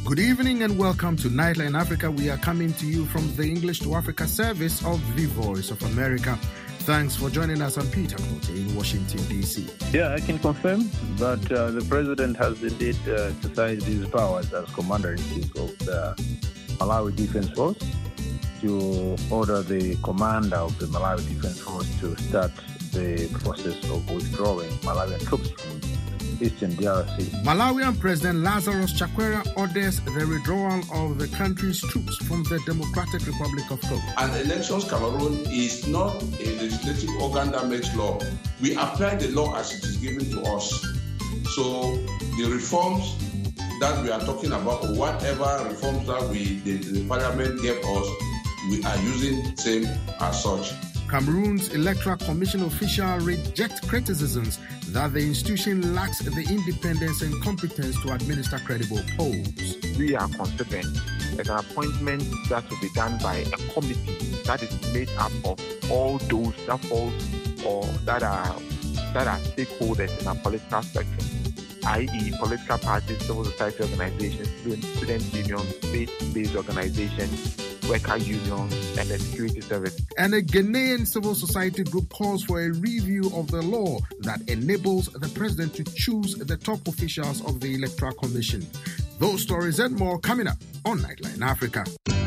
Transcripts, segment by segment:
Good evening and welcome to Nightline Africa. We are coming to you from the English to Africa service of the Voice of America. Thanks for joining us. I'm Peter Kote in Washington, D.C. Yeah, I can confirm that the President has indeed exercised his powers as Commander-in-Chief of the Malawi Defense Force to order the commander of the Malawi Defense Force to start the process of withdrawing Malawian troops from Eastern DRC. Malawian President Lazarus Chakwera orders the withdrawal of the country's troops from the Democratic Republic of Congo. And Elections Cameroon is not a legislative organ that makes law. We apply the law as it is given to us. So the reforms that we are talking about, or whatever reforms that the Parliament gave us, we are using same as such. Cameroon's Electoral Commission official reject criticisms that the institution lacks the independence and competence to administer credible polls. We are confident that an appointment that will be done by a committee that is made up of all those that fall or that are stakeholders in our political spectrum, i.e. political parties, civil society organizations, student unions, faith-based organizations, worker unions, and the security service. And a Ghanaian civil society group calls for a review of the law that enables the president to choose the top officials of the Electoral Commission. Those stories and more coming up on Nightline Africa.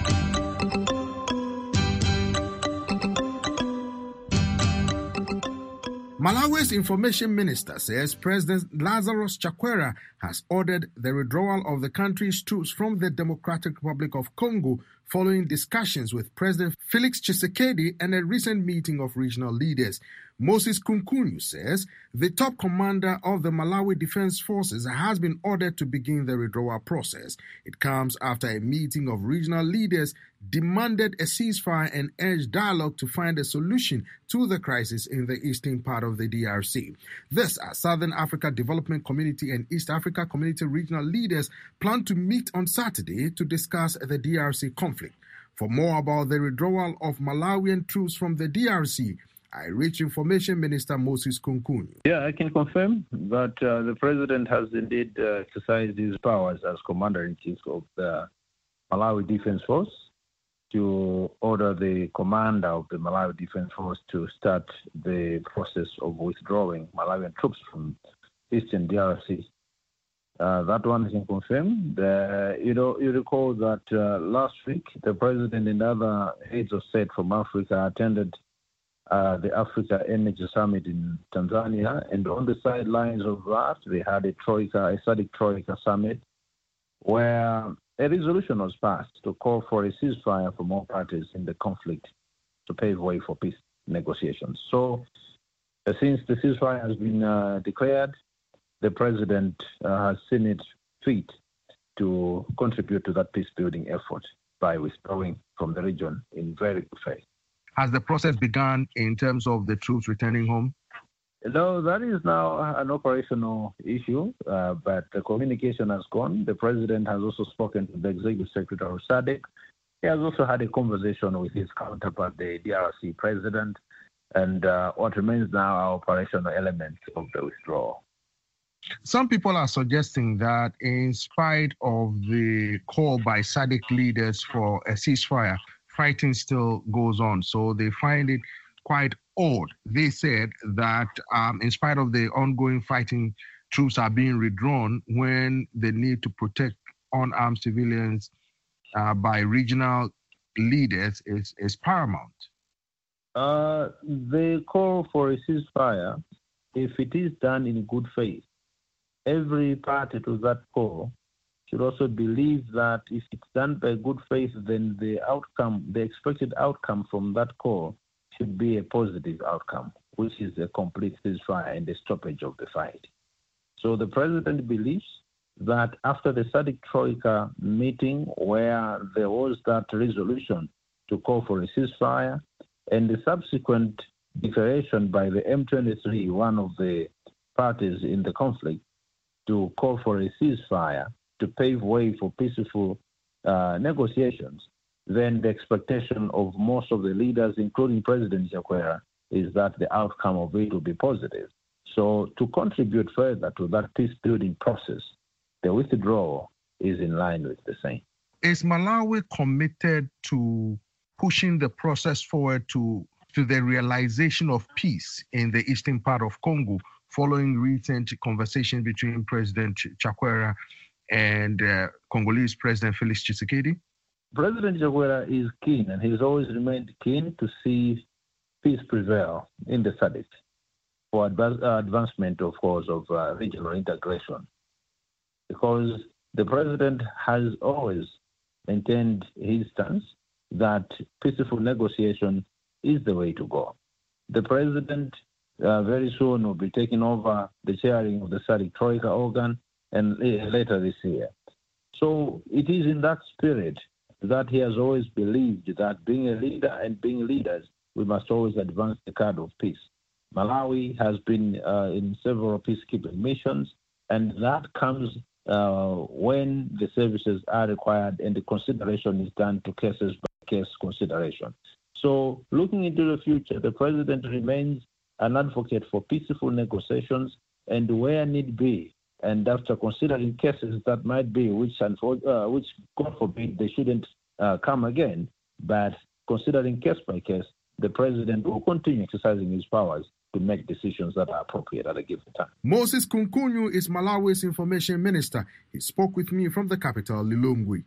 Malawi's information minister says President Lazarus Chakwera has ordered the withdrawal of the country's troops from the Democratic Republic of Congo following discussions with President Felix Tshisekedi and a recent meeting of regional leaders. Moses Kunkunyu says the top commander of the Malawi Defense Forces has been ordered to begin the withdrawal process. It comes after a meeting of regional leaders demanded a ceasefire and urged dialogue to find a solution to the crisis in the eastern part of the DRC. This, as Southern Africa Development Community and East Africa Community regional leaders plan to meet on Saturday to discuss the DRC conflict. For more about the withdrawal of Malawian troops from the DRC, I reach Information Minister Moses Kunkunyu. Yeah, I can confirm that the President has indeed exercised his powers as Commander-in-Chief of the Malawi Defense Force to order the commander of the Malawi Defense Force to start the process of withdrawing Malawian troops from Eastern DRC. That one I can confirm. You recall that last week the President and other heads of state from Africa attended the Africa Energy Summit in Tanzania, and on the sidelines of that, they had a SADC Troika Summit, where a resolution was passed to call for a ceasefire from all parties in the conflict to pave way for peace negotiations. So, since the ceasefire has been declared, the President has seen it fit to contribute to that peace-building effort by withdrawing from the region in very good faith. Has the process begun in terms of the troops returning home? No, that is now an operational issue, but the communication has gone. The President has also spoken to the Executive Secretary of SADC. He has also had a conversation with his counterpart, the DRC President, and what remains now are operational elements of the withdrawal. Some people are suggesting that in spite of the call by SADC leaders for a ceasefire, fighting still goes on. So they find it quite odd. They said that in spite of the ongoing fighting, troops are being withdrawn when the need to protect unarmed civilians by regional leaders is paramount. The call for a ceasefire, if it is done in good faith, every party to that call should also believe that if it's done by good faith, then the expected outcome from that call should be a positive outcome, which is a complete ceasefire and the stoppage of the fight. So the President believes that after the SADC Troika meeting, where there was that resolution to call for a ceasefire, and the subsequent declaration by the M23, one of the parties in the conflict, to call for a ceasefire to pave way for peaceful negotiations, then the expectation of most of the leaders, including President Chakwera, is that the outcome of it will be positive. So to contribute further to that peace-building process, the withdrawal is in line with the same. Is Malawi committed to pushing the process forward to the realization of peace in the eastern part of Congo following recent conversations between President Chakwera and Congolese President Felix Tshisekedi? President Chakwera is keen, and he's always remained keen to see peace prevail in the SADC for advancement, of course, of regional integration. Because the president has always maintained his stance that peaceful negotiation is the way to go. The president very soon will be taking over the chairing of the SADC Troika organ and later this year. So it is in that spirit that he has always believed that being a leader and being leaders, we must always advance the card of peace. Malawi has been in several peacekeeping missions, and that comes when the services are required and the consideration is done to cases-by-case consideration. So looking into the future, the president remains an advocate for peaceful negotiations and where need be, and after considering cases that might be, which God forbid, they shouldn't come again, but considering case by case, the president will continue exercising his powers to make decisions that are appropriate at a given time. Moses Kunkunyu is Malawi's information minister. He spoke with me from the capital, Lilongwe.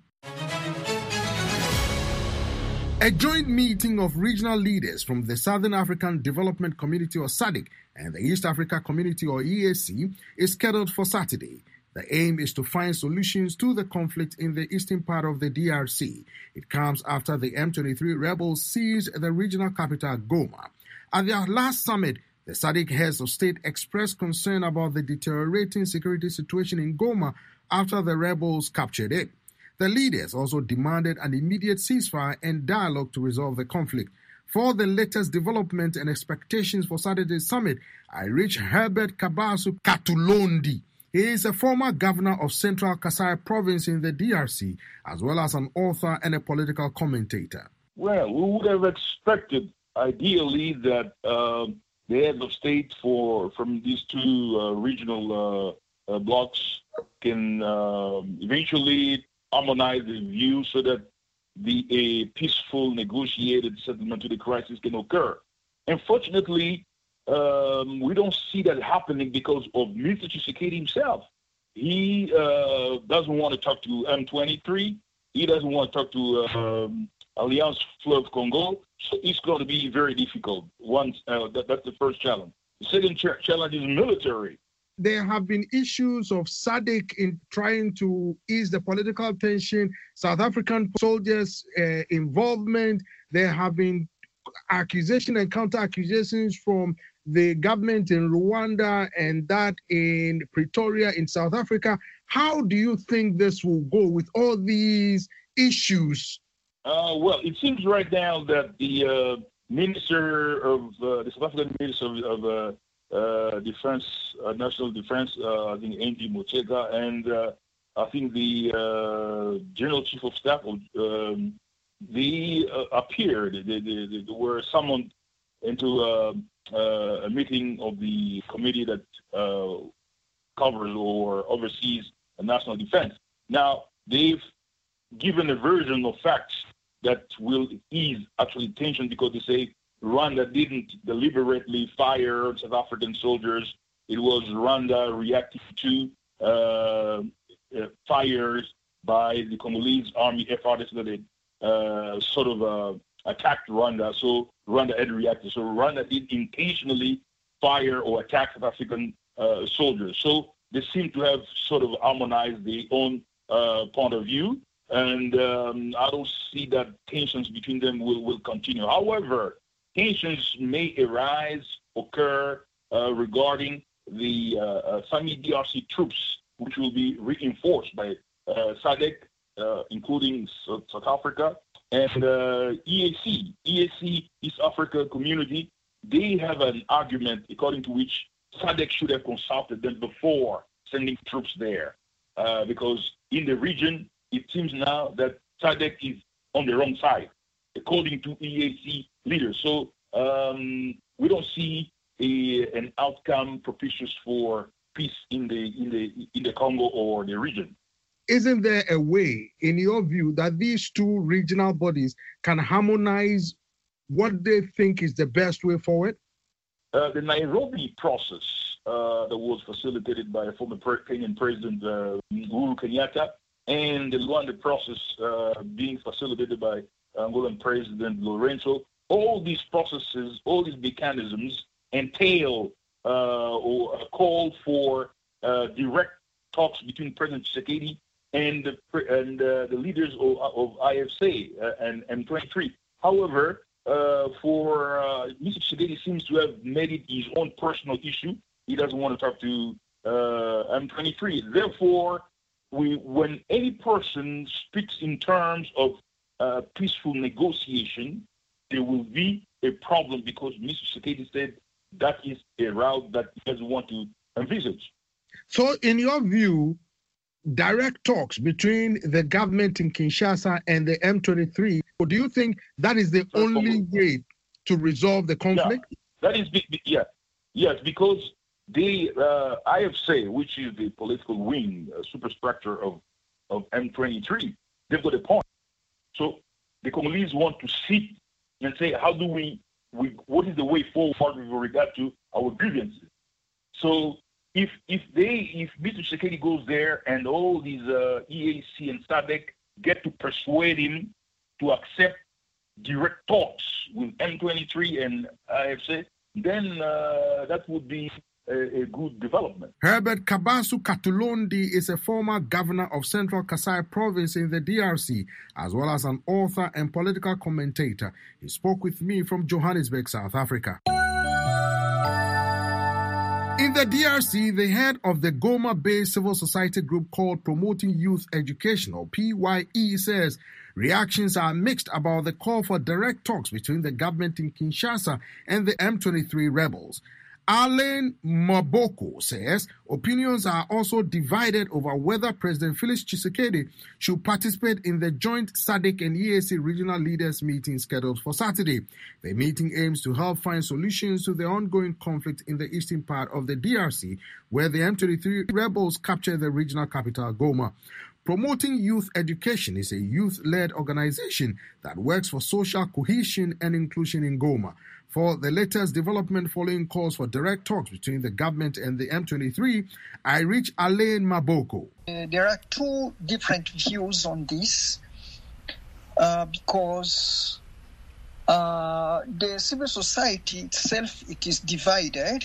A joint meeting of regional leaders from the Southern African Development Community, or SADC, and the East Africa Community, or EAC, is scheduled for Saturday. The aim is to find solutions to the conflict in the eastern part of the DRC. It comes after the M23 rebels seized the regional capital, Goma. At their last summit, the SADC heads of state expressed concern about the deteriorating security situation in Goma after the rebels captured it. The leaders also demanded an immediate ceasefire and dialogue to resolve the conflict. For the latest development and expectations for Saturday's summit, I reached Herbert Kabasu Katulondi. He is a former governor of Central Kasai Province in the DRC, as well as an author and a political commentator. Well, we would have expected, ideally, that the heads of state from these two regional blocks can eventually harmonize the view so that a peaceful, negotiated settlement to the crisis can occur. Unfortunately, we don't see that happening because of Mr. Tshisekedi himself. He doesn't want to talk to M23. He doesn't want to talk to Alliance Fleuve Congo. So it's going to be very difficult. That's the first challenge. The second challenge is military. There have been issues of SADC in trying to ease the political tension, South African soldiers' involvement. There have been accusations and counter-accusations from the government in Rwanda and that in Pretoria in South Africa. How do you think this will go with all these issues? Well, it seems right now that the Minister of the South African Minister of Defense, National Defense, I think Andy Motshekga, and I think the General Chief of Staff, they appeared. They were summoned into a meeting of the committee that covers or oversees national defense. Now, they've given a version of facts that will ease actually tension because they say Rwanda didn't deliberately fire South African soldiers. It was Rwanda reacting to fires by the Congolese army FARDC that they sort of attacked Rwanda. So Rwanda had reacted. So Rwanda did intentionally fire or attack South African soldiers. So they seem to have sort of harmonized their own point of view. And I don't see that tensions between them will continue. However, tensions may occur regarding the SAMI DRC troops, which will be reinforced by SADC, including South Africa, and EAC, East Africa Community. They have an argument according to which SADC should have consulted them before sending troops there, because in the region, it seems now that SADC is on the wrong side, according to EAC leaders. So we don't see an outcome propitious for peace in the Congo or the region. isn't there a way, in your view, that these two regional bodies can harmonize what they think is the best way forward? The Nairobi process that was facilitated by former Kenyan President Uhuru Kenyatta, and the Luanda process being facilitated by Angolan President Lourenço, all these processes, all these mechanisms entail or call for direct talks between President Tshisekedi and the leaders of IFC and M23. However, Mr. Tshisekedi seems to have made it his own personal issue. He doesn't want to talk to M23. Therefore, when any person speaks in terms of peaceful negotiation, there will be a problem because Mr. Tshisekedi said that is a route that he doesn't want to envisage. So, in your view, direct talks between the government in Kinshasa and the M23, or do you think that is the only way to resolve the conflict? Yeah, that is, yes, because the IFC, which is the political wing, superstructure of M23, they've got a point. So the Congolese want to sit and say, how do we what is the way forward with regard to our grievances? So if Mr. Tshisekedi goes there and all these EAC and SADC get to persuade him to accept direct talks with M23 and IFC, then that would be a good development. Herbert Kabasu Katulondi is a former governor of Central Kasai Province in the DRC, as well as an author and political commentator. He spoke with me from Johannesburg, South Africa. In the DRC, the head of the Goma-based civil society group called Promoting Youth Education, or PYE, says reactions are mixed about the call for direct talks between the government in Kinshasa and the M23 rebels. Alain Maboko says opinions are also divided over whether President Felix Tshisekedi should participate in the joint SADC and EAC regional leaders meeting scheduled for Saturday. The meeting aims to help find solutions to the ongoing conflict in the eastern part of the DRC, where the M23 rebels captured the regional capital, Goma. Promoting Youth Education is a youth-led organization that works for social cohesion and inclusion in Goma. For the latest development following calls for direct talks between the government and the M23, I reach Alain Maboko. There are two different views on this because the civil society itself, it is divided.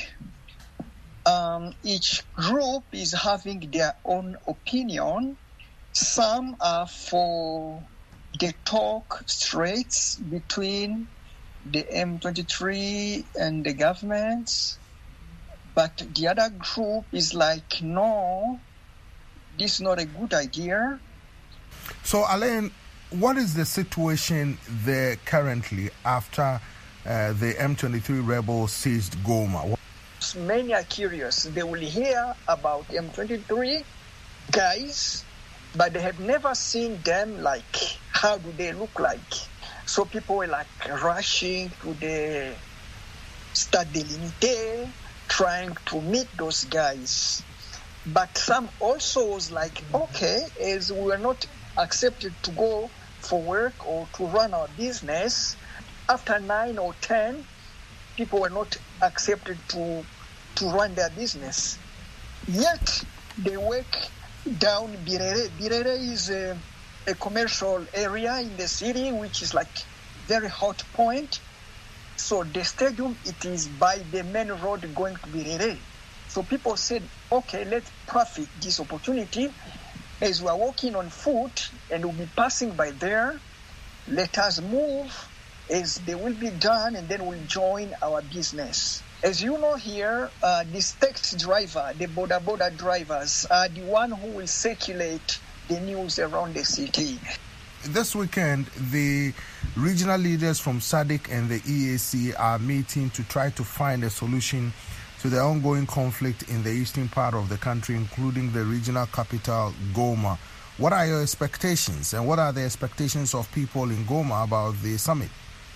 Each group is having their own opinion. Some are for the talk straight between the M23 and the government, but the other group is like, no, this is not a good idea. So, Alain, what is the situation there currently after the M23 rebels seized Goma? Many are curious. They will hear about M23 guys, but they have never seen them, like, how do they look like? So people were like rushing to the Stade de l'Unité, trying to meet those guys. But some also was like, okay, as we were not accepted to go for work or to run our business, after 9 or 10, people were not accepted to run their business. Yet they work down Birere. Birere is a commercial area in the city, which is like very hot point. So the stadium, it is by the main road going to Birere. So people said, okay, let's profit this opportunity. As we are walking on foot and we'll be passing by there, let us move as they will be done and then we'll join our business. As you know here, this taxi driver, the border drivers are the one who will circulate the news around the city. This weekend, the regional leaders from SADC and the EAC are meeting to try to find a solution to the ongoing conflict in the eastern part of the country, including the regional capital, Goma. What are your expectations, and what are the expectations of people in Goma about the summit?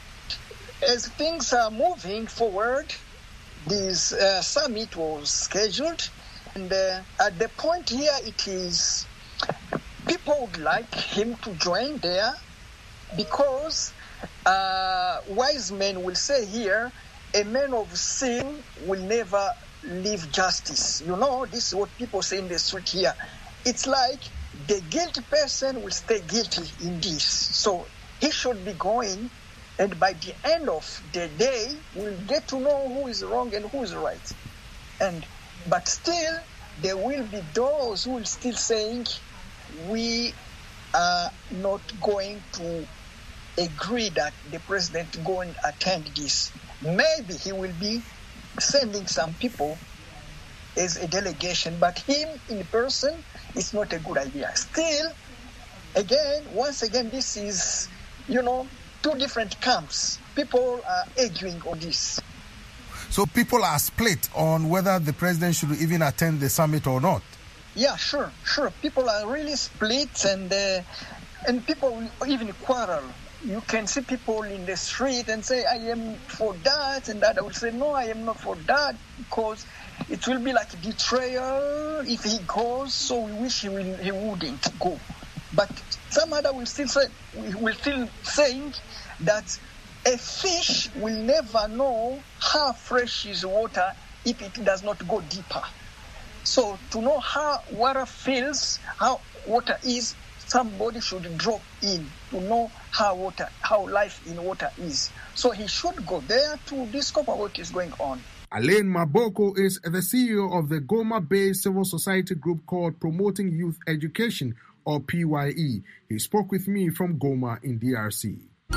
As things are moving forward, this summit was scheduled, and at the point here, it is people would like him to join there because wise men will say here, a man of sin will never leave justice. You know, this is what people say in the street here. It's like the guilty person will stay guilty in this. So he should be going, and by the end of the day, we'll get to know who is wrong and who is right. But still, there will be those who will still saying, we are not going to agree that the president go and attend this. Maybe he will be sending some people as a delegation, but him in person is not a good idea. Still, once again, this is, two different camps. People are arguing on this. So people are split on whether the president should even attend the summit or not. Yeah, sure. People are really split, and people will even quarrel. You can see people in the street and say, I am for that, and that I will say, no, I am not for that, because it will be like betrayal if he goes, so we wish he wouldn't go. But some other will still saying that a fish will never know how fresh is water if it does not go deeper. So to know how water feels, how water is, somebody should drop in to know how life in water is. So he should go there to discover what is going on. Alain Maboko is the CEO of the Goma-based civil society group called Promoting Youth Education, or PYE. He spoke with me from Goma in DRC.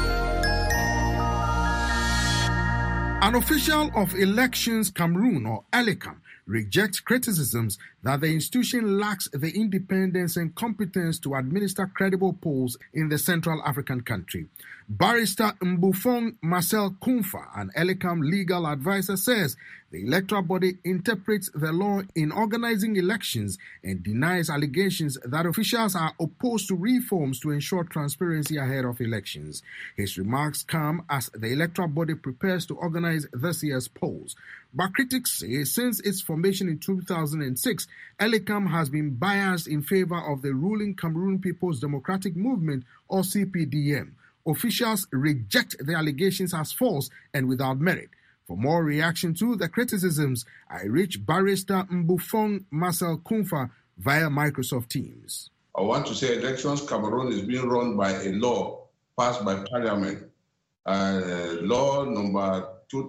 An official of Elections Cameroon, or ELECAM, rejects criticisms that the institution lacks the independence and competence to administer credible polls in the Central African country. Barrister Mbufong Marcel Kumfa, an ELECAM legal advisor, says the electoral body interprets the law in organizing elections and denies allegations that officials are opposed to reforms to ensure transparency ahead of elections. His remarks come as the electoral body prepares to organize this year's polls. But critics say since its formation in 2006, ELECAM has been biased in favor of the ruling Cameroon People's Democratic Movement, or CPDM. Officials reject the allegations as false and without merit. For more reaction to the criticisms, I reached Barrister Mbufong Marcel Kumfa via Microsoft Teams. I want to say Elections Cameroon is being run by a law passed by Parliament, law number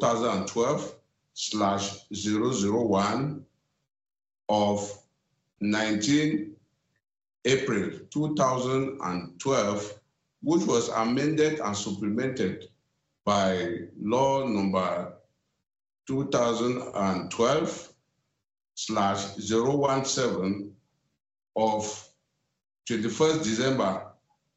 2012/001 of 19 April 2012, which was amended and supplemented by law number 2012/017 of 21st December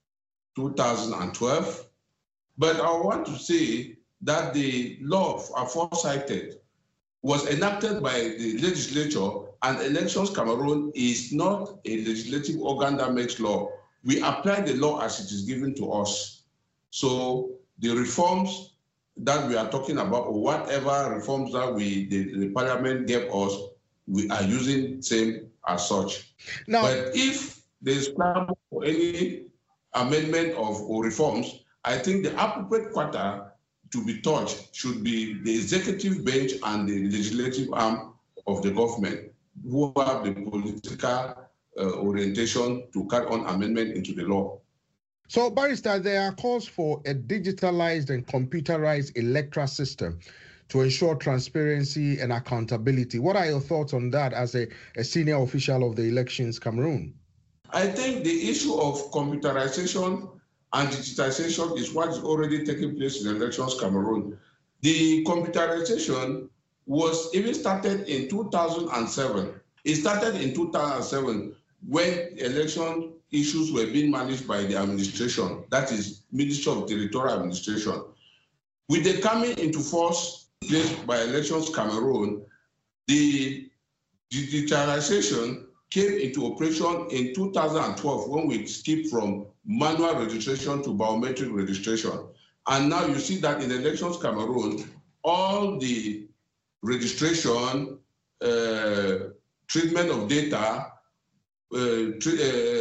2012. But I want to say that the law aforecited was enacted by the legislature, and Elections Cameroon is not a legislative organ that makes law. We apply the law as it is given to us. So the reforms that we are talking about, or whatever reforms that the Parliament gave us, we are using same as such. Now, but if there's plan for any amendment or reforms, I think the appropriate quarter to be touched should be the executive bench and the legislative arm of the government, who have the political orientation to carry on amendment into the law. So, Barrister, there are calls for a digitalized and computerized electoral system to ensure transparency and accountability. What are your thoughts on that as a senior official of the Elections Cameroon? I think the issue of computerization and digitization is what is already taking place in Elections Cameroon. The computerization was even started in 2007. It started in 2007 when election issues were being managed by the administration, that is Ministry of Territorial Administration. With the coming into force placed by Elections Cameroon, the digitalization came into operation in 2012 when we skipped from manual registration to biometric registration. And now you see that in Elections Cameroon, all the registration, treatment of data,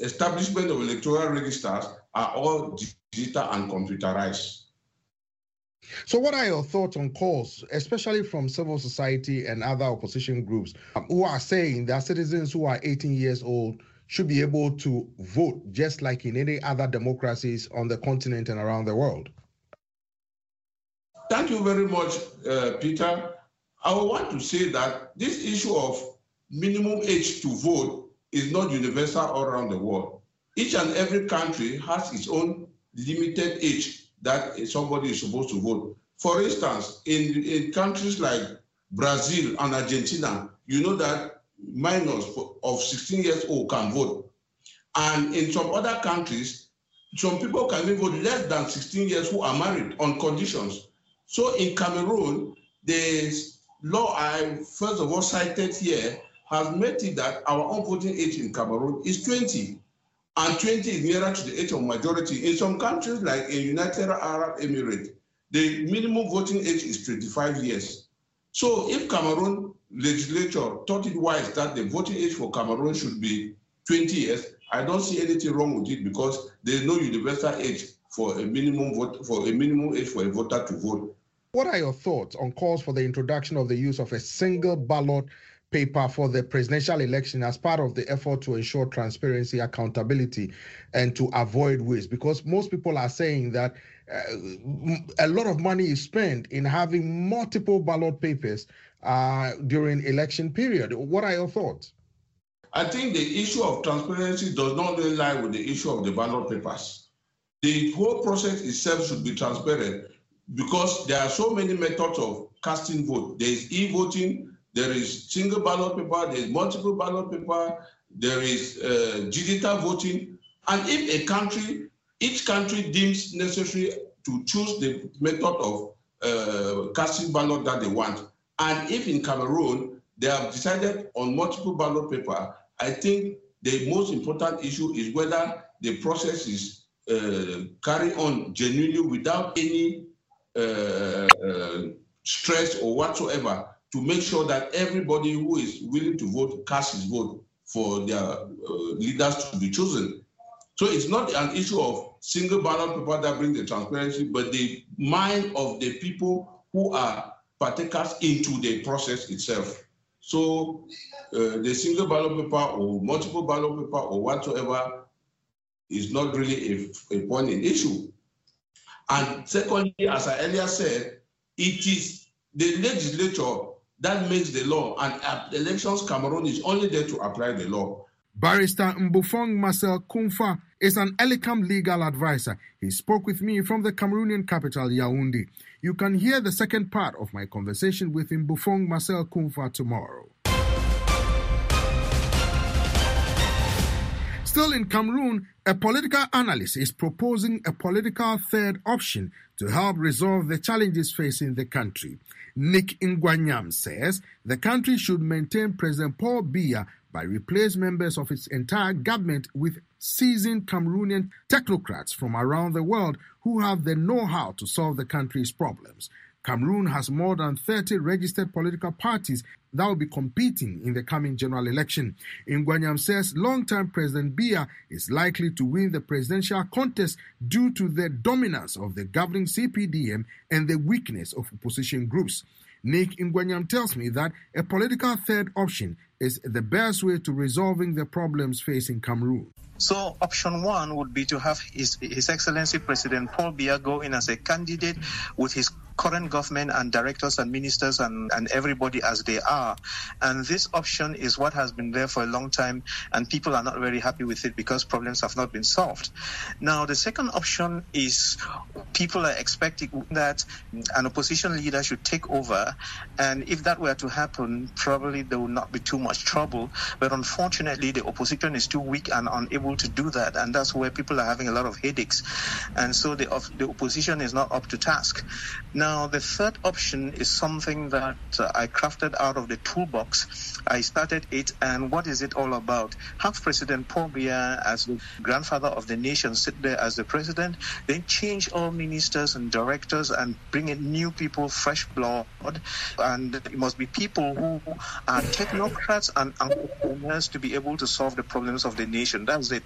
establishment of electoral registers are all digital and computerized. So what are your thoughts on calls, especially from civil society and other opposition groups, who are saying that citizens who are 18 years old should be able to vote just like in any other democracies on the continent and around the world? Thank you very much, Peter. I want to say that this issue of minimum age to vote is not universal all around the world. Each and every country has its own limited age that somebody is supposed to vote. For instance, in countries like Brazil and Argentina, you know that minors of 16 years old can vote. And in some other countries, some people can even vote less than 16 years who are married on conditions. So in Cameroon, the law I first of all cited here has made it that our own voting age in Cameroon is 20. And 20 is nearer to the age of majority. In some countries, like in United Arab Emirates, the minimum voting age is 25 years. So if Cameroon legislature thought it wise that the voting age for Cameroon should be 20 years, I don't see anything wrong with it because there is no universal age for a minimum age for a voter to vote. What are your thoughts on calls for the introduction of the use of a single ballot paper for the presidential election as part of the effort to ensure transparency, accountability, and to avoid waste? Because most people are saying that a lot of money is spent in having multiple ballot papers during election period. What are your thoughts? I think the issue of transparency does not really lie with the issue of the ballot papers. The whole process itself should be transparent because there are so many methods of casting vote. There is e-voting, there is single ballot paper, there is multiple ballot paper, there is digital voting. And if each country deems necessary to choose the method of casting ballot that they want, and if in Cameroon they have decided on multiple ballot paper, I think the most important issue is whether the process is carried on genuinely without any stress or whatsoever, to make sure that everybody who is willing to vote casts his vote for their leaders to be chosen. So it's not an issue of single ballot paper that brings the transparency, but the mind of the people who are partakers into the process itself. So the single ballot paper or multiple ballot paper or whatsoever is not really a point in issue. And secondly, as I earlier said, it is the legislature that makes the law, and at elections, Cameroon is only there to apply the law. Barrister Mbufong Marcel Kumfa is an ELICAM legal advisor. He spoke with me from the Cameroonian capital, Yaoundé. You can hear the second part of my conversation with Mbufong Marcel Kumfa tomorrow. Still in Cameroon, a political analyst is proposing a political third option to help resolve the challenges facing the country. Nick Ngwanyam says the country should maintain President Paul Biya by replace members of its entire government with seasoned Cameroonian technocrats from around the world who have the know-how to solve the country's problems. Cameroon has more than 30 registered political parties that will be competing in the coming general election. Ngwanyam says long-term President Biya is likely to win the presidential contest due to the dominance of the governing CPDM and the weakness of opposition groups. Nick Ngwanyam tells me that a political third option is the best way to resolving the problems facing Cameroon. So option one would be to have His Excellency President Paul Biya go in as a candidate with his current government and directors and ministers and everybody as they are. And this option is what has been there for a long time, and people are not very happy with it because problems have not been solved. Now, the second option is people are expecting that an opposition leader should take over, and if that were to happen, probably there will not be too much trouble. But unfortunately, the opposition is too weak and unable to do that, and that's where people are having a lot of headaches. And so the opposition is not up to task. Now, the third option is something that I crafted out of the toolbox. I started it, and what is it all about? Have President Paul Biya as the grandfather of the nation sit there as the president, then change all ministers and directors and bring in new people, fresh blood, and it must be people who are technocrats and entrepreneurs to be able to solve the problems of the nation. That's it.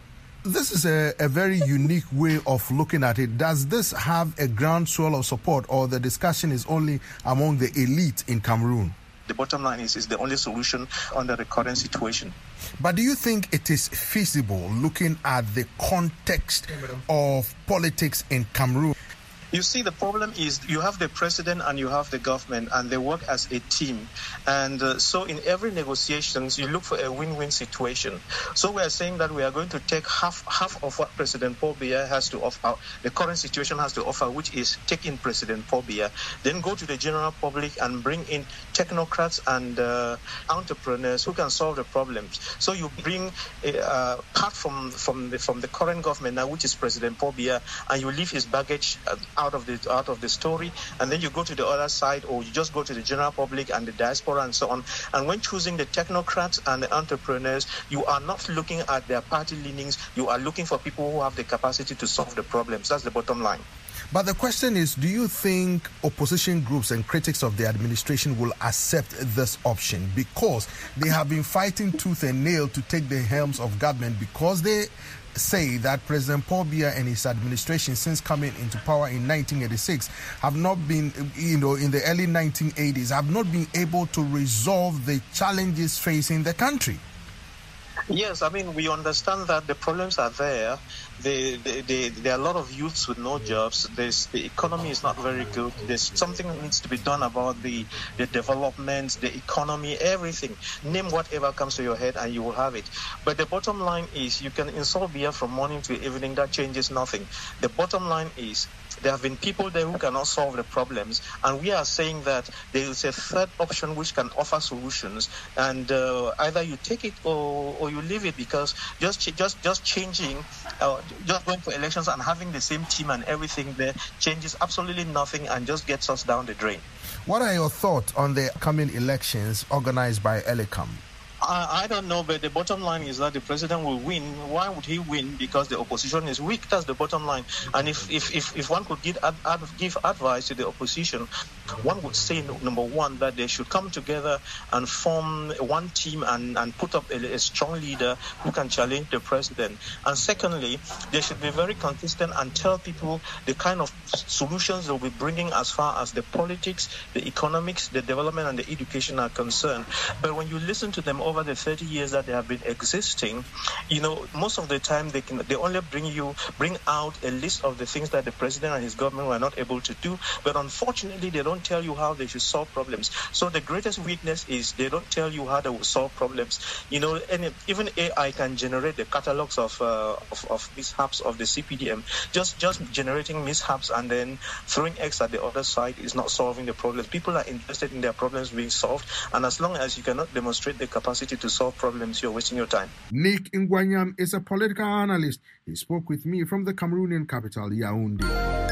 This is a very unique way of looking at it. Does this have a groundswell of support, or the discussion is only among the elite in Cameroon? The bottom line is the only solution under the current situation. But do you think it is feasible looking at the context of politics in Cameroon? You see, the problem is you have the president and you have the government, and they work as a team. And so in every negotiations, you look for a win-win situation. So we are saying that we are going to take half of what President Paul Biya has to offer, the current situation has to offer, which is take in President Paul Biya, then go to the general public and bring in technocrats and entrepreneurs who can solve the problems. So you bring part from the current government now, which is President Paul Biya, and you leave his baggage out of the story, and then you go to the other side, or you just go to the general public and the diaspora and so on. And when choosing the technocrats and the entrepreneurs, you are not looking at their party leanings, you are looking for people who have the capacity to solve the problems. That's the bottom line. But the question is, do you think opposition groups and critics of the administration will accept this option? Because they have been fighting tooth and nail to take the helms of government, because they say that President Paul Biya and his administration, since coming into power in 1986, have not been, in the early 1980s, have not been able to resolve the challenges facing the country. Yes, I mean, we understand that the problems are there. There are a lot of youths with no jobs. The economy is not very good. There's something that needs to be done about the development, the economy, everything. Name whatever comes to your head and you will have it. But the bottom line is you can insult Biya from morning to evening. That changes nothing. The bottom line is there have been people there who cannot solve the problems, and we are saying that there is a third option which can offer solutions, and either you take it or you leave it, because just changing, just going for elections and having the same team and everything there changes absolutely nothing and just gets us down the drain. What are your thoughts on the coming elections organized by ELECAM? I don't know, but the bottom line is that the president will win. Why would he win? Because the opposition is weak. That's the bottom line. And if one could give advice to the opposition, one would say, number one, that they should come together and form one team and put up a strong leader who can challenge the president. And secondly, they should be very consistent and tell people the kind of solutions they'll be bringing as far as the politics, the economics, the development, and the education are concerned. But when you listen to them over the 30 years that they have been existing, most of the time they only bring out a list of the things that the president and his government were not able to do. But unfortunately, they don't tell you how they should solve problems. So the greatest weakness is they don't tell you how they will solve problems. And even AI can generate the catalogs of mishaps of the CPDM. Just generating mishaps and then throwing X at the other side is not solving the problems. People are interested in their problems being solved, and as long as you cannot demonstrate the capacity to solve problems, you're wasting your time. Nick Ngwanyam is a political analyst. He spoke with me from the Cameroonian capital, Yaoundé.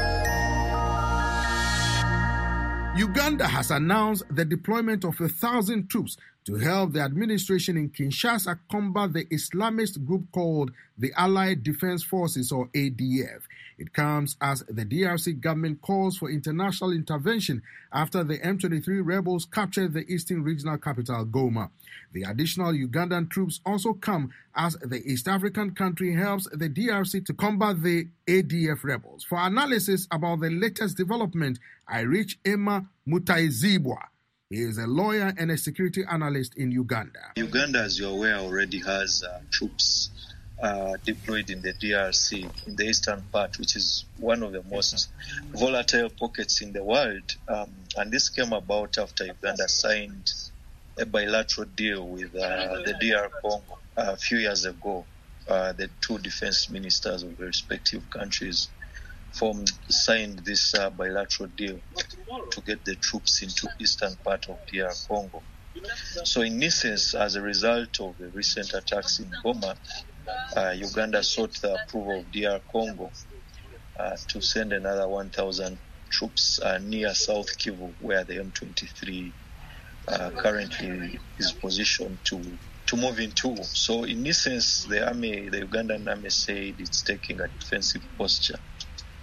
Uganda has announced the deployment of 1,000 troops to help the administration in Kinshasa combat the Islamist group called the Allied Defense Forces, or ADF. It comes as the DRC government calls for international intervention after the M23 rebels captured the eastern regional capital, Goma. The additional Ugandan troops also come as the East African country helps the DRC to combat the ADF rebels. For analysis about the latest development, I reach Emma Mutaizibwa. He is a lawyer and a security analyst in Uganda. Uganda, as you're aware, already has troops deployed in the DRC, in the eastern part, which is one of the most volatile pockets in the world. And this came about after Uganda signed a bilateral deal with the DR Congo a few years ago. The two defense ministers of the respective countries signed this bilateral deal to get the troops into eastern part of DR Congo. So in essence, as a result of the recent attacks in Goma, Uganda sought the approval of DR Congo to send another 1,000 troops near South Kivu, where the M23 currently is positioned to move into. So in essence, the Ugandan army said it's taking a defensive posture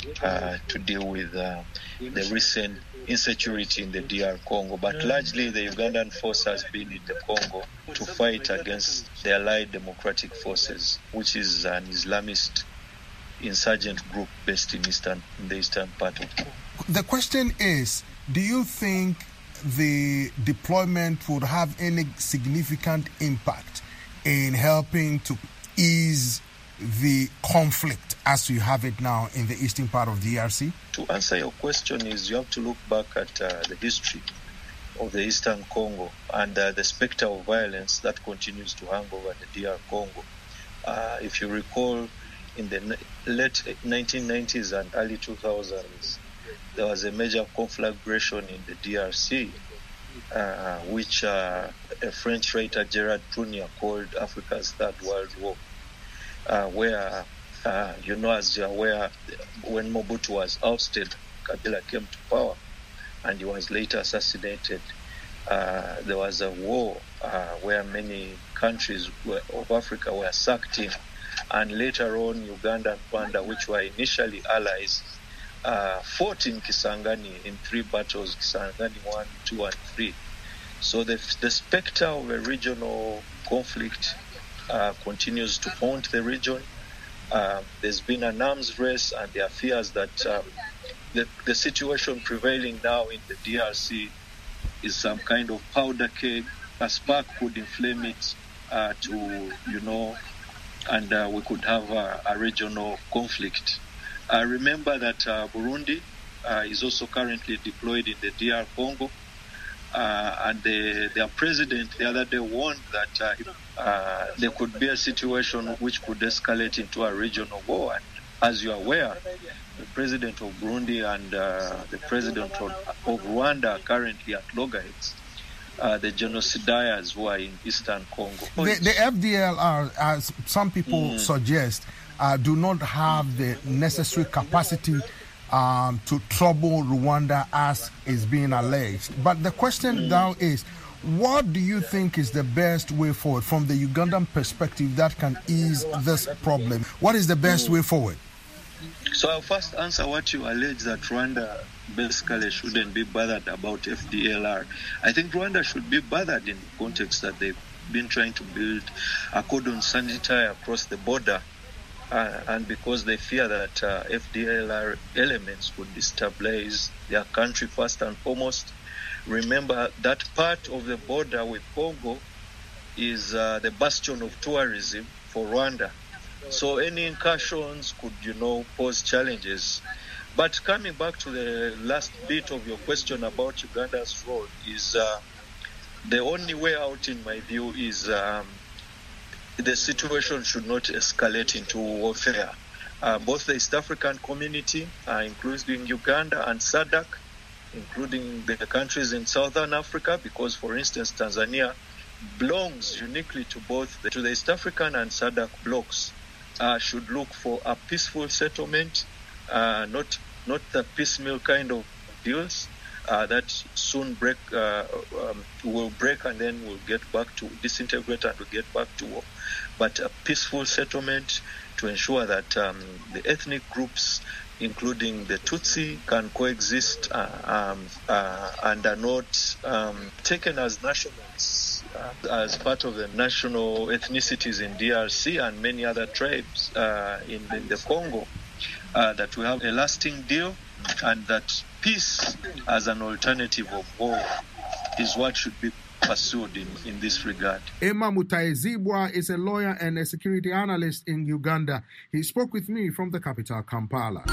to deal with the recent insecurity in the DR Congo. But largely the Ugandan force has been in the Congo to fight against the Allied Democratic Forces, which is an Islamist insurgent group based in the eastern part of Congo. The question is, do you think the deployment would have any significant impact in helping to ease the conflict as you have it now in the eastern part of the DRC? To answer your question is you have to look back at the history of the eastern Congo and the specter of violence that continues to hang over the DR Congo. If you recall, in the late 1990s and early 2000s, there was a major conflagration in the DRC, which a French writer, Gerard Prunier, called Africa's Third World War, where, as you're aware, when Mobutu was ousted, Kabila came to power, and he was later assassinated. There was a war where many countries of Africa were sucked in, and later on Uganda and Rwanda, which were initially allies, fought in Kisangani in 3 battles, Kisangani 1, 2, and 3. So the specter of a regional conflict continues to haunt the region. There's been an arms race, and there are fears that the situation prevailing now in the DRC is some kind of powder keg. A spark could inflame it and we could have a regional conflict. Remember that Burundi is also currently deployed in the DR Congo, and their president the other day warned that there could be a situation which could escalate into a regional war. And as you are aware, the president of Burundi and the president of Rwanda are currently at loggerheads. The genocidaires who are in eastern Congo. The FDLR, as some people suggest, do not have the necessary capacity to trouble Rwanda as is being alleged. But the question now is, what do you think is the best way forward from the Ugandan perspective that can ease this problem? What is the best way forward? So I'll first answer what you allege, that Rwanda basically shouldn't be bothered about FDLR. I think Rwanda should be bothered in the context that they've been trying to build a cordon sanitaire across the border, and because they fear that FDLR elements would destabilize their country first and foremost. Remember that part of the border with Congo is the bastion of tourism for Rwanda. So any incursions could, pose challenges. But coming back to the last bit of your question about Uganda's role, is the only way out, in my view, is the situation should not escalate into warfare. Both the East African community, including Uganda, and SADC, including the countries in Southern Africa, because, for instance, Tanzania belongs uniquely to both to the East African and SADC blocks, should look for a peaceful settlement, not the piecemeal kind of deals that soon will break and then we'll get back to disintegrate and we'll get back to war, but a peaceful settlement to ensure that the ethnic groups, including the Tutsi, can coexist and are not taken as nationals, as part of the national ethnicities in DRC and many other tribes in the Congo, that we have a lasting deal, and that peace as an alternative of war is what should be pursued in this regard. Emma Mutaizibwa is a lawyer and a security analyst in Uganda. He spoke with me from the capital, Kampala.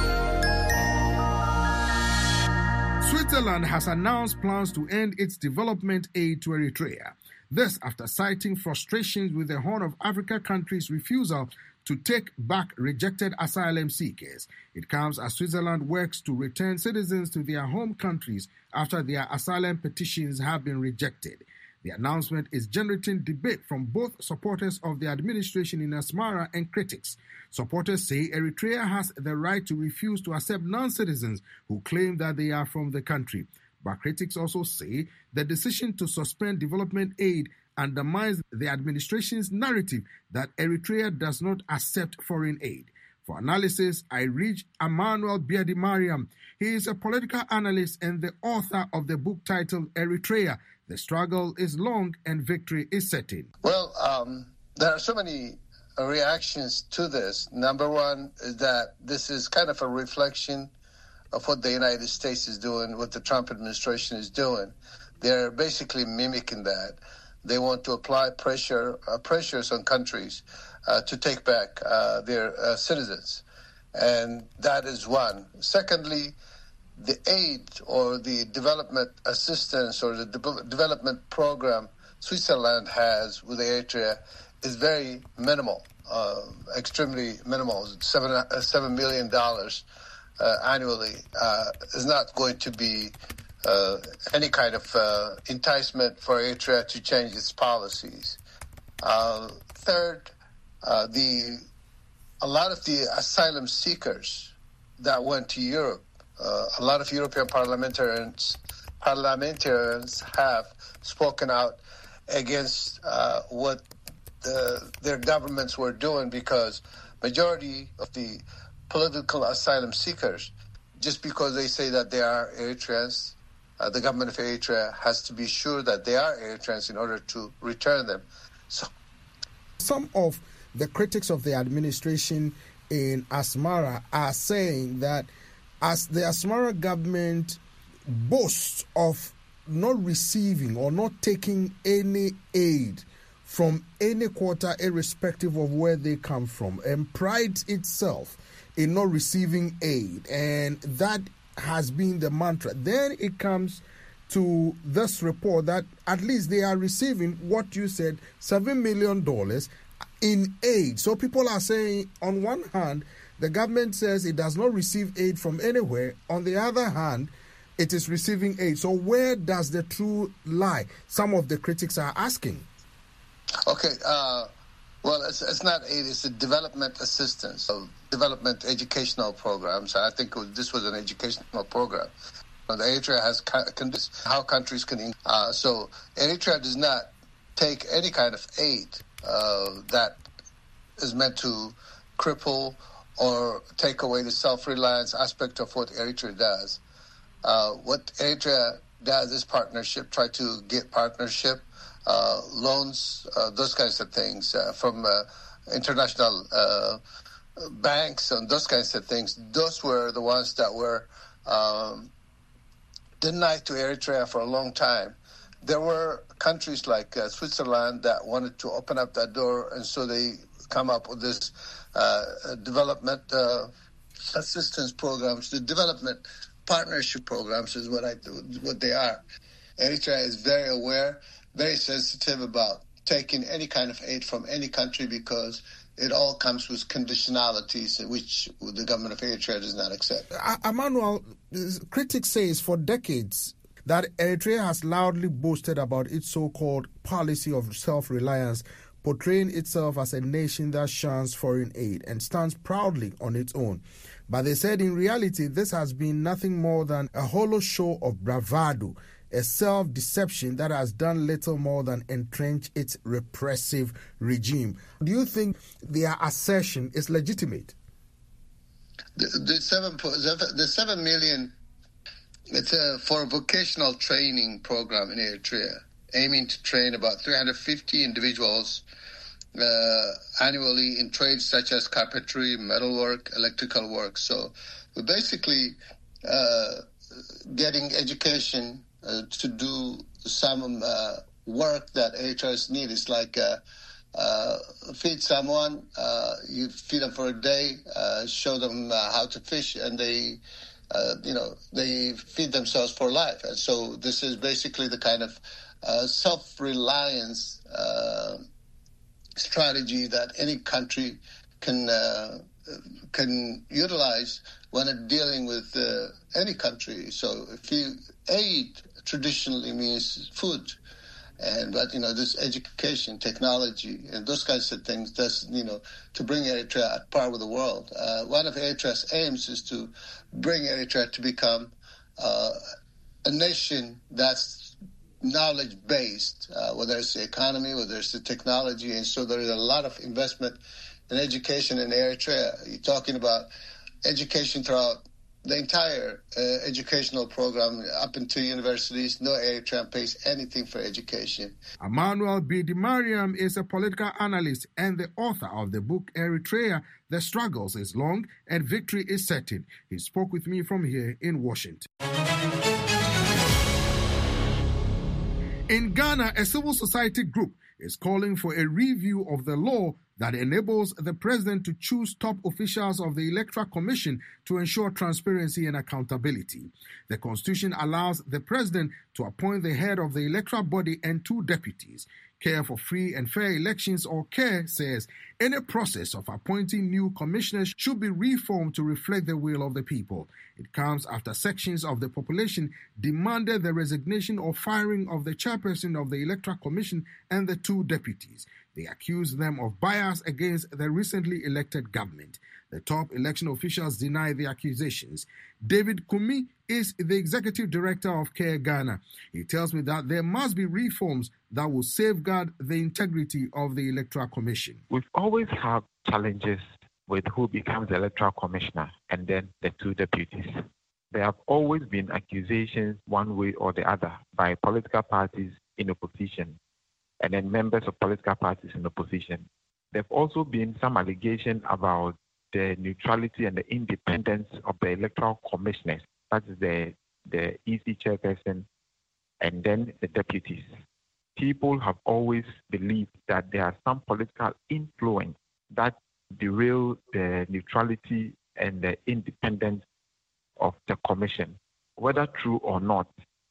Switzerland has announced plans to end its development aid to Eritrea. This after citing frustrations with the Horn of Africa countries' refusal to take back rejected asylum seekers. It comes as Switzerland works to return citizens to their home countries after their asylum petitions have been rejected. The announcement is generating debate from both supporters of the administration in Asmara and critics. Supporters say Eritrea has the right to refuse to accept non-citizens who claim that they are from the country. But critics also say the decision to suspend development aid undermines the administration's narrative that Eritrea does not accept foreign aid. For analysis, I reached Emmanuel Biadi-Mariam. He is a political analyst and the author of the book titled Eritrea, The Struggle is Long and Victory is Certain. Well, there are so many reactions to this. Number one is that this is kind of a reflection of what the United States is doing, what the Trump administration is doing. They're basically mimicking that. They want to apply pressures on countries to take back their citizens. And that is one. Secondly, the aid or the development assistance or the development program Switzerland has with Eritrea is very minimal, extremely minimal. $7 million annually is not going to be any kind of enticement for Eritrea to change its policies. Third, a lot of the asylum seekers that went to Europe, a lot of European parliamentarians have spoken out against what their governments were doing, because majority of the political asylum seekers, just because they say that they are Eritreans, the government of Eritrea has to be sure that they are Eritreans in order to return them. So, some of the critics of the administration in Asmara are saying that as the Asmara government boasts of not receiving or not taking any aid from any quarter, irrespective of where they come from, and prides itself in not receiving aid, and that has been the mantra. Then it comes to this report that at least they are receiving what you said, $7 million in aid. So people are saying, on one hand, the government says it does not receive aid from anywhere. On the other hand, it is receiving aid. So where does the truth lie? Some of the critics are asking. Okay, well, it's not aid, it's a development assistance, so development educational programs. I think this was an educational program. Eritrea has how countries can... so Eritrea does not take any kind of aid that is meant to cripple or take away the self-reliance aspect of what Eritrea does. What Eritrea does is partnership, try to get partnership, loans, those kinds of things from international banks and those kinds of things. Those were the ones that were denied to Eritrea for a long time. There were countries like Switzerland that wanted to open up that door, and so they come up with this development assistance programs. The development partnership programs is what they are. Eritrea is very aware, very sensitive about taking any kind of aid from any country, because it all comes with conditionalities which the government of Eritrea does not accept. Emmanuel, critics say for decades that Eritrea has loudly boasted about its so-called policy of self-reliance, portraying itself as a nation that shuns foreign aid and stands proudly on its own. But they said in reality this has been nothing more than a hollow show of bravado, a self-deception that has done little more than entrench its repressive regime. Do you think their assertion is legitimate? The 7 million, it's for a vocational training program in Eritrea, aiming to train about 350 individuals annually in trades such as carpentry, metalwork, electrical work. So we're basically getting education to do some work that Eritreans need. It's like feed someone, you feed them for a day, show them how to fish, and they feed themselves for life. And so this is basically the kind of self-reliance strategy that any country can utilize when dealing with any country. So if you aid traditionally means food, but this education, technology, and those kinds of things, that's to bring Eritrea at par with the world. One of Eritrea's aims is to bring Eritrea to become a nation that's knowledge-based, whether it's the economy, whether it's the technology, and so there is a lot of investment in education in Eritrea. You're talking about education throughout the entire educational program up into universities. No Eritrean pays anything for education. Emmanuel Bidimariam is a political analyst and the author of the book Eritrea, The Struggles is Long and Victory is Certain. He spoke with me from here in Washington. In Ghana, a civil society group is calling for a review of the law that enables the president to choose top officials of the Electoral Commission to ensure transparency and accountability. The Constitution allows the president to appoint the head of the electoral body and 2 deputies. Care for Free and Fair Elections, or CARE, says any process of appointing new commissioners should be reformed to reflect the will of the people. It comes after sections of the population demanded the resignation or firing of the chairperson of the Electoral Commission and the 2 deputies. They accused them of bias against the recently elected government. The top election officials deny the accusations. David Kumi is the executive director of CARE Ghana. He tells me that there must be reforms that will safeguard the integrity of the Electoral Commission. We've always had challenges with who becomes the Electoral Commissioner and then the 2 deputies. There have always been accusations one way or the other by political parties in opposition and then members of political parties in opposition. There have also been some allegations about the neutrality and the independence of the electoral commissioners, that is the EC chairperson and then the deputies. People have always believed that there are some political influence that derail the neutrality and the independence of the commission. Whether true or not,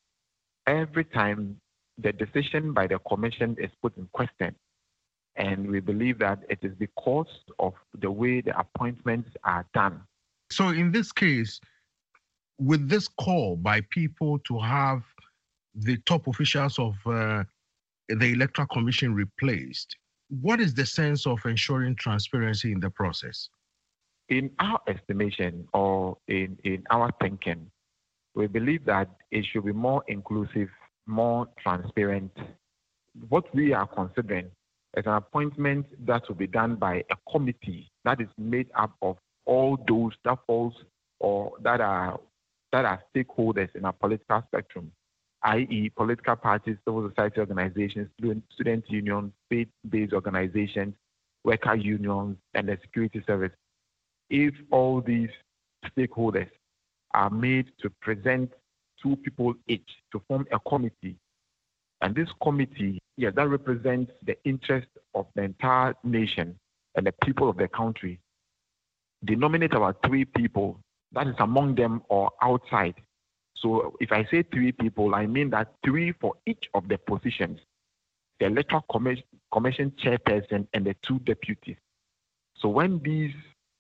every time the decision by the commission is put in question, and we believe that it is because of the way the appointments are done. So in this case, with this call by people to have the top officials of the Electoral Commission replaced, what is the sense of ensuring transparency in the process? In our estimation or in our thinking, we believe that it should be more inclusive, more transparent. What we are considering is an appointment that will be done by a committee that is made up of all those that falls or that are stakeholders in our political spectrum, i.e. political parties, civil society organizations, student unions, faith-based organizations, worker unions, and the security service. If all these stakeholders are made to present 2 people each to form a committee, and this committee, that represents the interest of the entire nation and the people of the country, they nominate about 3 people, that is among them or outside. So if I say 3 people, I mean that 3 for each of the positions, the Electoral Commission chairperson and the 2 deputies. So when these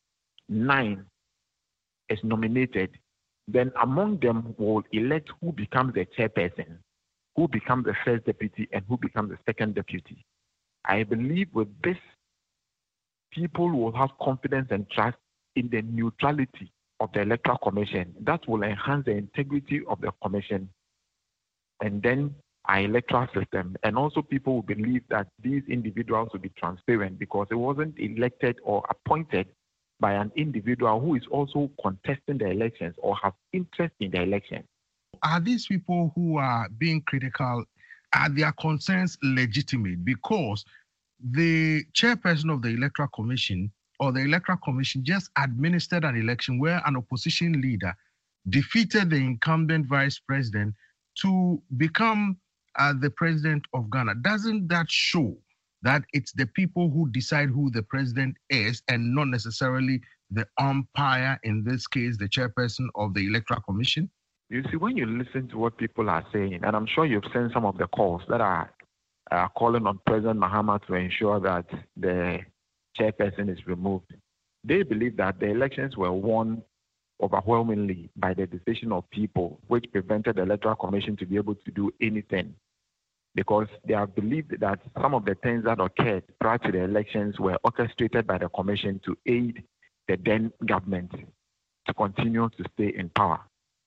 9 is nominated, then among them will elect who becomes the chairperson, who becomes the first deputy, and who becomes the second deputy. I believe with this, people will have confidence and trust in the neutrality of the Electoral Commission. That will enhance the integrity of the commission and then our electoral system. And also people will believe that these individuals will be transparent because it wasn't elected or appointed by an individual who is also contesting the elections or have interest in the election. Are these people who are being critical, are their concerns legitimate? Because the chairperson of the Electoral Commission or the Electoral Commission just administered an election where an opposition leader defeated the incumbent vice president to become the president of Ghana. Doesn't that show that it's the people who decide who the president is and not necessarily the umpire, in this case, the chairperson of the Electoral Commission? You see, when you listen to what people are saying, and I'm sure you've seen some of the calls that are calling on President Mahama to ensure that the chairperson is removed, they believe that the elections were won overwhelmingly by the decision of people, which prevented the Electoral Commission to be able to do anything, because they have believed that some of the things that occurred prior to the elections were orchestrated by the Commission to aid the then government to continue to stay in power.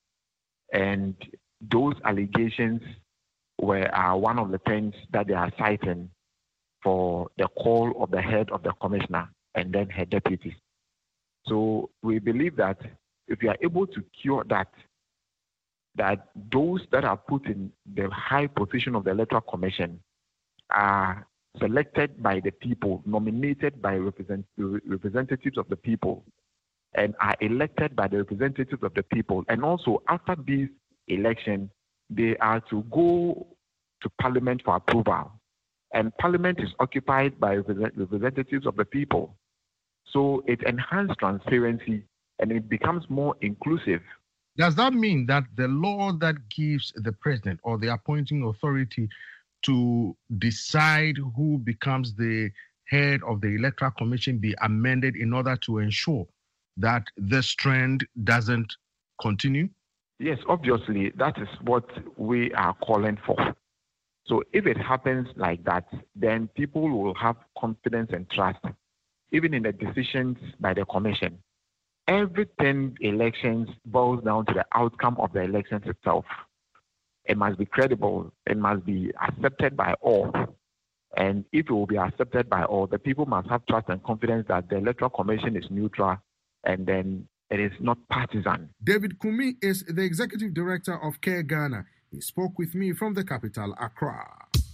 And those allegations are one of the things that they are citing for the call of the head of the commissioner. and then her deputies. So we believe that if you are able to cure that those that are put in the high position of the Electoral Commission are selected by the people, nominated by representatives of the people, and are elected by the representatives of the people. And also, after this election, they are to go to Parliament for approval. And Parliament is occupied by representatives of the people. So it enhances transparency and it becomes more inclusive. Does that mean that the law that gives the president or the appointing authority to decide who becomes the head of the Electoral Commission be amended in order to ensure that this trend doesn't continue? Yes, obviously, that is what we are calling for. So if it happens like that, then people will have confidence and trust, even in the decisions by the commission. Every 10 elections boils down to the outcome of the elections itself. It must be credible. It must be accepted by all. And if it will be accepted by all, the people must have trust and confidence that the Electoral Commission is neutral and then it is not partisan. David Kumi is the executive director of CARE Ghana. He spoke with me from the capital, Accra.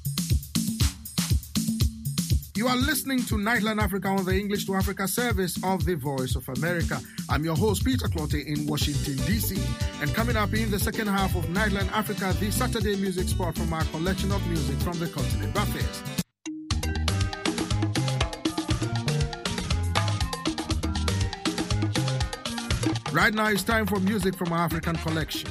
You are listening to Nightline Africa on the English to Africa service of the Voice of America. I'm your host, Peter Clottey in Washington, D.C. And coming up in the second half of Nightline Africa, the Saturday music spot from our collection of music from the continent buffets. Right now, it's time for music from our African collection.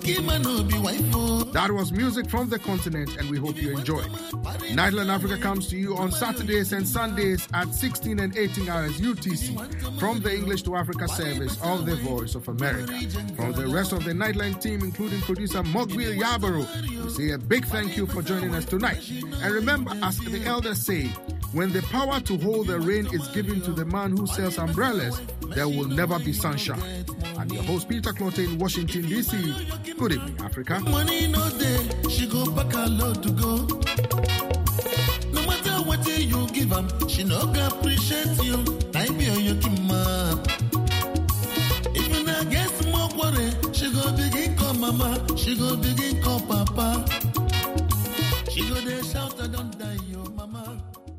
That was music from the continent, and we hope you enjoyed. Nightline Africa comes to you on Saturdays and Sundays at 16 and 18 hours UTC from the English to Africa service of the Voice of America. From the rest of the Nightline team, including producer Mogwil Yabaro, we say a big thank you for joining us tonight. And remember, as the elders say, when the power to hold the rain is given to the man who sells umbrellas, there will never be sunshine. I'm your host, Peter Clote in Washington, D.C. Good evening, Africa. Money no day, she go back a lot to go. No matter what you give her, she no go appreciate you. I be on your kima. If you not get more worry, she go begin call mama, she go begin call papa. She go there shout, I don't die, yo mama.